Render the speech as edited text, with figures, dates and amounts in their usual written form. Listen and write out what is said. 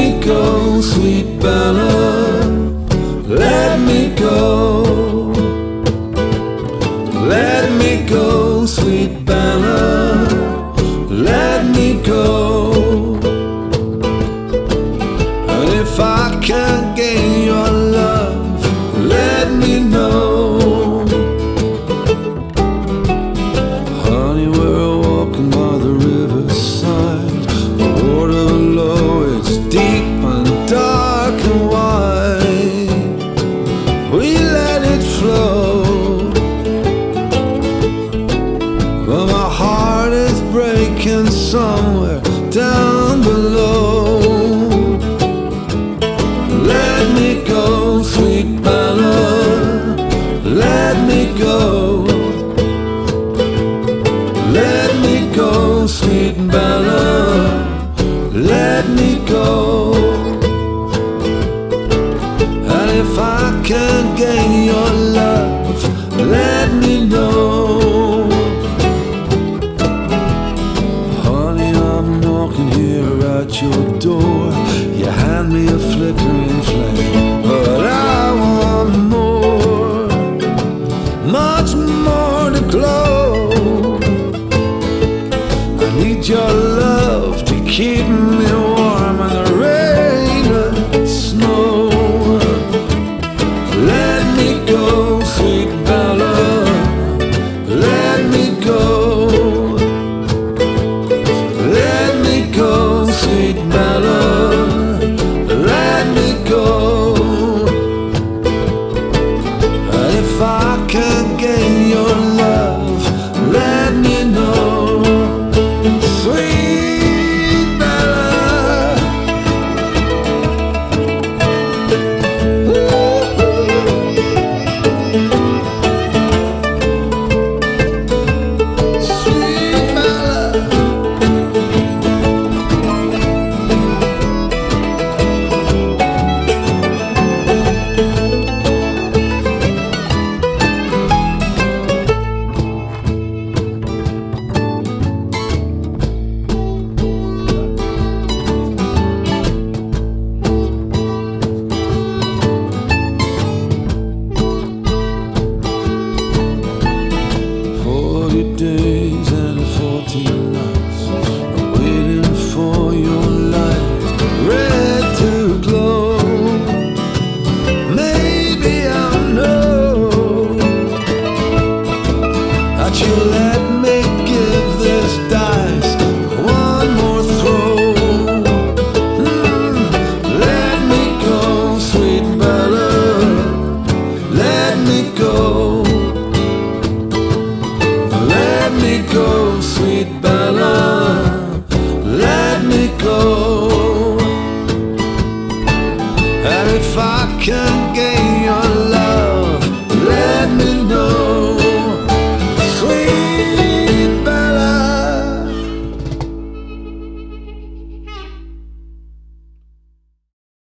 me go, sweet Bella. Let me go. Let me go, sweet Bella. Let me go. And if I can't gain your love, let me know. Honey, we're walking by the riverside. The water below, it's deep and dark and wide. We let it flow, but my heart is breaking somewhere down below. Let me go, sweet Bella. Let me go. Let me go, sweet Bella. Let me go. And if I can't gain your love, let me know. Honey, I'm knocking here at your door. You hand me a flickering flame, but